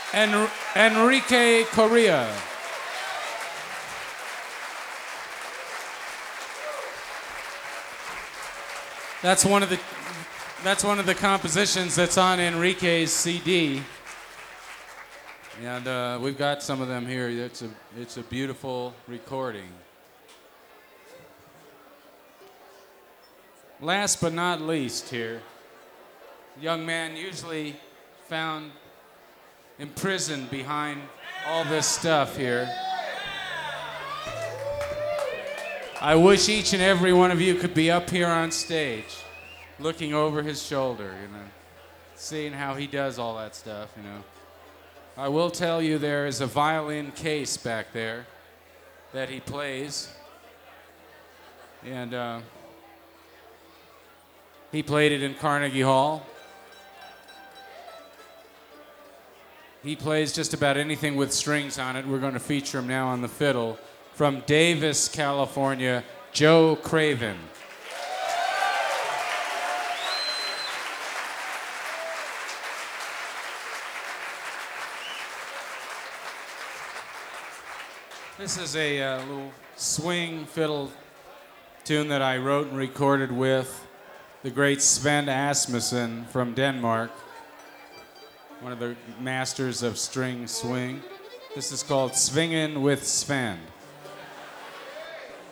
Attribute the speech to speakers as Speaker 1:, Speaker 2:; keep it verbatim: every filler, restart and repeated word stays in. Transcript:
Speaker 1: En- Enrique Correa. That's one of the that's one of the compositions that's on Enrique's C D. And uh, we've got some of them here. It's a it's a beautiful recording. Last but not least here, young man usually found imprisoned behind all this stuff here. I wish each and every one of you could be up here on stage, looking over his shoulder, you know, seeing how he does all that stuff, you know. I will tell you there is a violin case back there that he plays, and uh, he played it in Carnegie Hall. He plays just about anything with strings on it. We're going to feature him now on the fiddle. From Davis, California, Joe Craven. This is a uh, little swing fiddle tune that I wrote and recorded with the great Sven Asmussen from Denmark, one of the masters of string swing. This is called Swingin' with Sven.